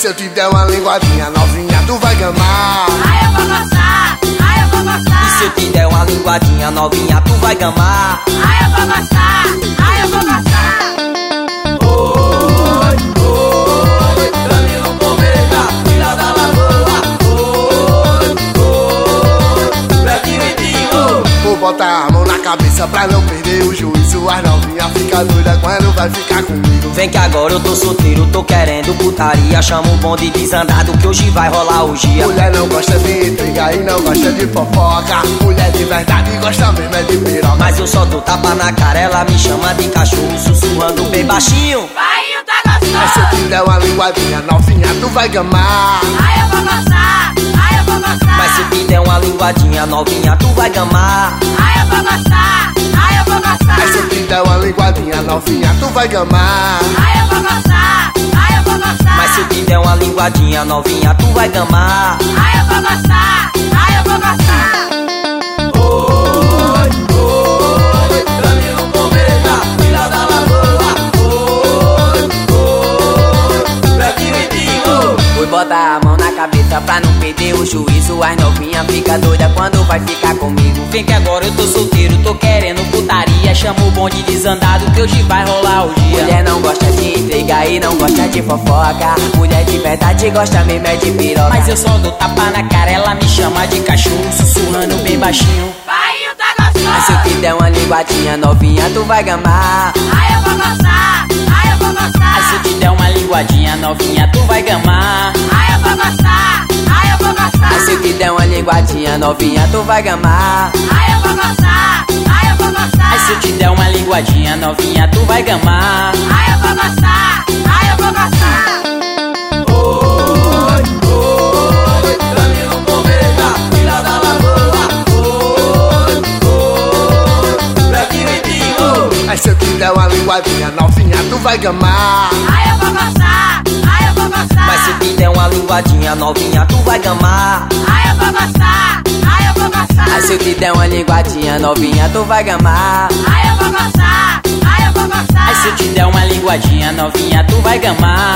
se eu te der uma linguadinha novinha, tu vai gamar. Ai, eu vou gostar, ai, eu vou gostar. E se eu te der uma linguadinha novinha, tu vai gamar. Ai, eu vou gostar, ai, eu vou gostar. Oi, oi, Danilo Pomega, filha da lagoa. Oi, Fredinho e Dinho. Vou botar a mão na cabeça pra não perder o juízo. As novinha fica doida quando vai ficar comigo. Vem que agora eu tô solteiro, tô querendo putaria. Chama um bonde desandado que hoje vai rolar o dia. Mulher não gosta de intriga e não gosta de fofoca. Mulher de verdade gosta mesmo é de piroca. Mas eu só dou tapa na cara, ela me chama de cachorro, sussurrando bem baixinho. Vai, tá gostoso. Mas se eu te der uma linguadinha novinha, tu vai gamar. Ai, eu vou gostar, ai, eu vou gostar. Mas se eu te der uma linguadinha novinha, tu vai gamar. Ai, eu vou gostar, ai, eu vou gostar. Mas se eu te der uma linguadinha novinha, tu vai gamar. Ai, eu vou gostar, ai, eu vou gostar. Mas se eu te der uma linguadinha novinha, tu vai gamar. Ai, eu vou gostar, ai, eu vou gostar. Oi, oi, Danilo Pomega, filha da lagoa. Oi, Fredinho e Dinho. Fui botar a mão na cabeça pra não perder o juízo. As novinha fica doida quando vai ficar comigo. Vem que agora eu tô solteiro, tô querendo putaria. Chama o bonde desandado que hoje vai rolar o dia. Mulher não gosta de intriga e não gosta de fofoca. Mulher de verdade gosta mesmo é de piroca. Mas eu só dou tapa na cara, ela me chama de cachorro, sussurrando bem baixinho. Vai, tá gostoso. Mas se eu te der uma linguadinha novinha, tu vai gamar. Ai, eu vou gostar, ai, eu vou gostar. Mas se eu te der uma linguadinha novinha, tu vai gamar. Ai, eu vou gostar, ai, eu vou gostar. Mas se eu te der uma linguadinha novinha, tu vai gamar. Ai, eu vou gostar, ai, eu vou gostar. Mas se eu te der uma linguadinha novinha, tu vai gamar. Ai, eu vou gostar, ai, eu vou gostar. Oi, oi, Danilo Pomega, filha da lagoa. Oi, oi, Fredinho e Dinho. Mas se eu te der uma linguadinha novinha, tu vai gamar. Ai, eu vou gostar, ai, eu vou gostar. Mas se eu te der uma linguadinha novinha, tu vai gamar. Ai, eu vou gostar, ai, eu vou gostar. Mas se eu te der uma linguadinha novinha, tu vai gamar. Ai, eu vou gostar, ai, eu vou gostar. Mas se eu te der uma linguadinha novinha, tu vai gamar.